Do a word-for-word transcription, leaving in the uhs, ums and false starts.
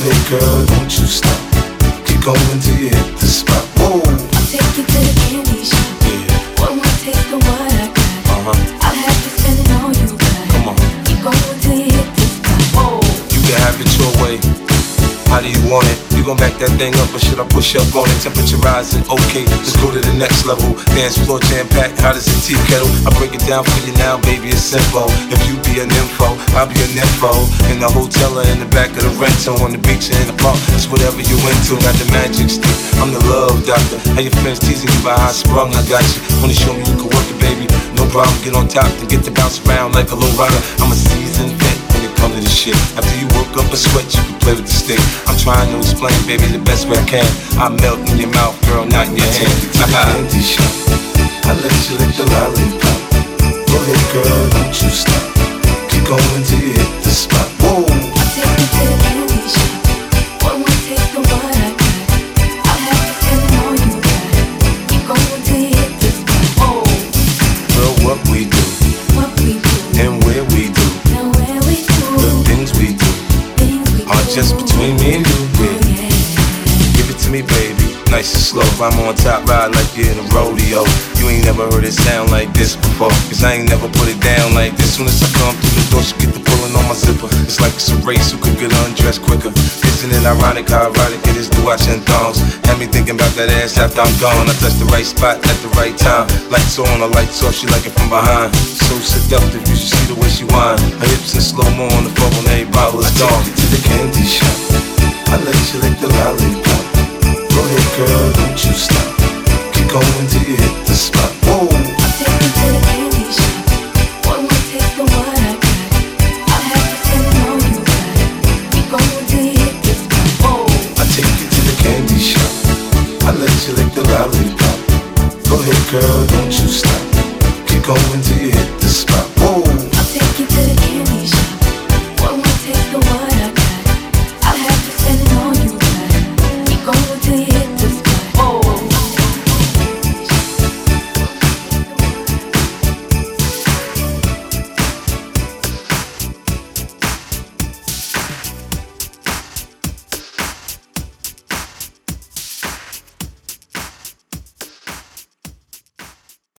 ahead, girl, don't you stop. Keep going till you hit the spot. Whoa. I'll take you to the candy shop. Yeah. One more taste of what I got. Uh-huh. I'll have you spending all you got. Come on. Keep going till you hit the spot. Whoa. You can have it your way. How do you want it? You gon' back that thing up or should I push up on it? Temperature rising, okay, let's go to the next level. Dance floor jam-packed, hot as a tea kettle. I break it down for you now, baby, it's simple. If you be an info, I'll be an info. In the hotel or in the back of the rental, on the beach or in the park, it's whatever you into. Got the magic stick, I'm the love doctor. How your friends teasing you about how I sprung, I got you. Wanna show me you can work it, baby? No problem, get on top and get to bounce around like a low rider. I'm a seasoned vet when it comes to this shit. After you work up a sweat, you can play with the stick. I'm trying to explain, baby, the best way I can. I melt in your mouth, girl, not in your hand. I take you to the candy shop. I let you lick the lollipop. Go ahead, girl, don't you stop. Keep going till you hit the spot. Whoa. I'll take you to the candy shop. One more taste of what I got. I'll have you spending all you got. Keep going till you hit the spot. Whoa. Girl, what we do What we do and where we do, and where we do. the things we do Things we are do. just between me and you, Oh, yeah. yeah. Give it to me, baby, nice and slow. I'm on top, ride like you're in a rodeo. You ain't never heard it sound like this before, cause I ain't never put it down like this. Soon as I come through the door, she get the pulling on my zipper. It's like it's a race, who could get undressed quicker. Isn't it ironic how ironic it is to watching thongs? Had me thinking about that ass after I'm gone. I touch the right spot at the right time. Lights on or lights off, she like it from behind. So seductive, you should see the way she whine. Her hips in slow-mo on the floor when every bottle is gone. I take you to the candy shop. I let you lick the lollipop. Go ahead, girl, don't you stop. Keep going till you hit the spot. Whoa. I'll take you to the candy shop. One more taste of what I got. I'll have you spending all you got. Keep going till you hit the spot. Whoa. I take you to the candy shop. I let you lick the lollipop. Go ahead, girl, don't you stop. Keep going till you